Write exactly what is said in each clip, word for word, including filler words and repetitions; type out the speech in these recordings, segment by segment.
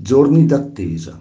Giorni d'attesa.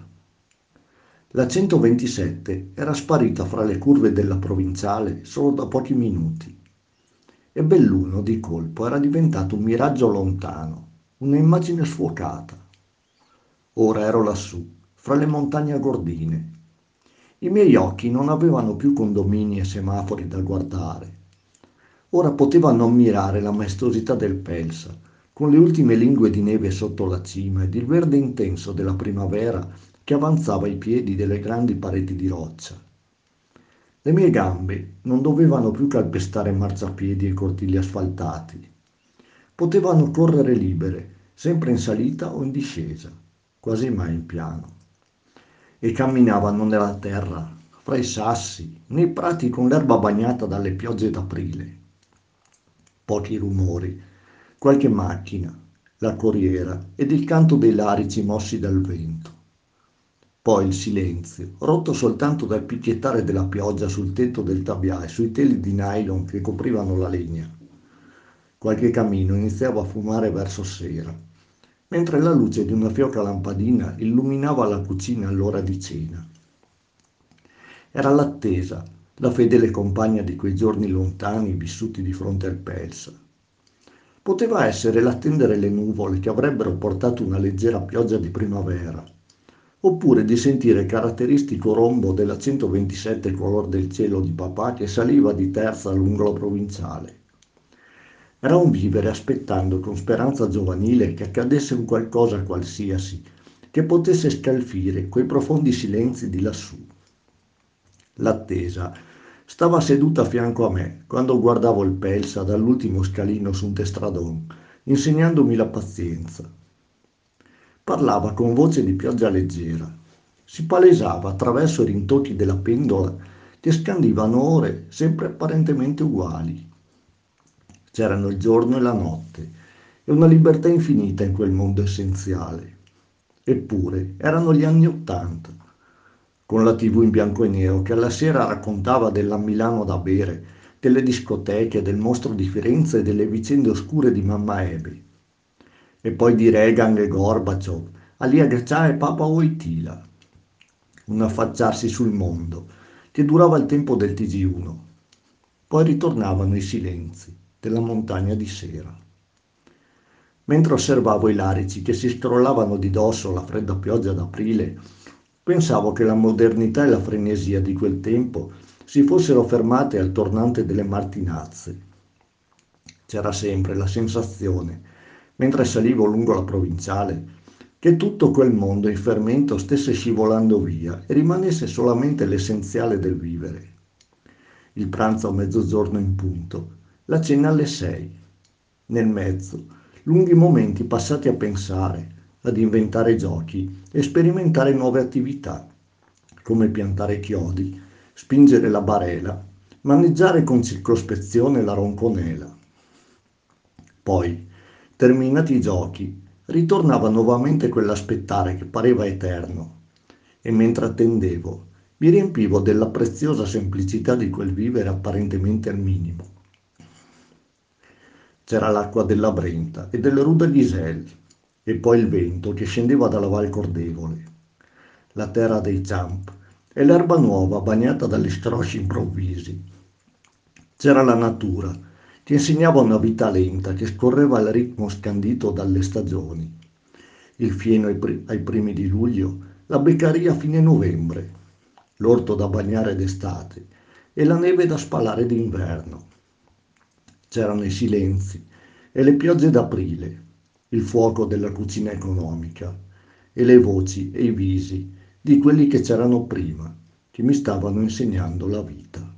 La centoventisette era sparita fra le curve della provinciale solo da pochi minuti e Belluno di colpo era diventato un miraggio lontano, un'immagine sfocata. Ora ero lassù, fra le montagne agordine. I miei occhi non avevano più condomini e semafori da guardare. Ora potevano ammirare la maestosità del Pelsa, con le ultime lingue di neve sotto la cima ed il verde intenso della primavera che avanzava ai piedi delle grandi pareti di roccia. Le mie gambe non dovevano più calpestare marciapiedi e cortili asfaltati. Potevano correre libere, sempre in salita o in discesa, quasi mai in piano. E camminavano nella terra, fra i sassi, nei prati con l'erba bagnata dalle piogge d'aprile. Pochi rumori, qualche macchina, la corriera ed il canto dei larici mossi dal vento. Poi il silenzio, rotto soltanto dal picchiettare della pioggia sul tetto del tabbià e sui teli di nylon che coprivano la legna. Qualche camino iniziava a fumare verso sera, mentre la luce di una fioca lampadina illuminava la cucina all'ora di cena. Era l'attesa, la fedele compagna di quei giorni lontani vissuti di fronte al Pelsa. Poteva essere l'attendere le nuvole che avrebbero portato una leggera pioggia di primavera, oppure di sentire il caratteristico rombo della centoventisette color del cielo di papà che saliva di terza lungo la provinciale. Era un vivere aspettando con speranza giovanile che accadesse un qualcosa qualsiasi che potesse scalfire quei profondi silenzi di lassù. L'attesa stava seduta a fianco a me quando guardavo il Pelsa dall'ultimo scalino su un testradon, insegnandomi la pazienza. Parlava con voce di pioggia leggera. Si palesava attraverso i rintocchi della pendola che scandivano ore sempre apparentemente uguali. C'erano il giorno e la notte e una libertà infinita in quel mondo essenziale. Eppure erano gli anni Ottanta, con la tivù in bianco e nero che alla sera raccontava della Milano da bere, delle discoteche, del mostro di Firenze e delle vicende oscure di Mamma Ebe. E poi di Reagan e Gorbaciov, Ali Agca e Papa Wojtyla. Un affacciarsi sul mondo che durava il tempo del T G uno. Poi ritornavano i silenzi della montagna di sera. Mentre osservavo i larici che si scrollavano di dosso alla fredda pioggia d'aprile, pensavo che la modernità e la frenesia di quel tempo si fossero fermate al tornante delle Martinazze. C'era sempre la sensazione, mentre salivo lungo la provinciale, che tutto quel mondo in fermento stesse scivolando via e rimanesse solamente l'essenziale del vivere. Il pranzo a mezzogiorno in punto, la cena alle sei. Nel mezzo, lunghi momenti passati a pensare, ad inventare giochi e sperimentare nuove attività, come piantare chiodi, spingere la barela, maneggiare con circospezione la ronconela. Poi, terminati i giochi, ritornava nuovamente quell'aspettare che pareva eterno, e mentre attendevo, mi riempivo della preziosa semplicità di quel vivere apparentemente al minimo. C'era l'acqua della Brenta e del Rue de Giselle, e poi il vento che scendeva dalla Val Cordevole, la terra dei Champ e l'erba nuova bagnata dagli strosci improvvisi. C'era la natura, che insegnava una vita lenta che scorreva al ritmo scandito dalle stagioni. Il fieno ai, pri- ai primi di luglio, la beccaria a fine novembre, l'orto da bagnare d'estate e la neve da spalare d'inverno. C'erano i silenzi e le piogge d'aprile, il fuoco della cucina economica e le voci e i visi di quelli che c'erano prima, che mi stavano insegnando la vita.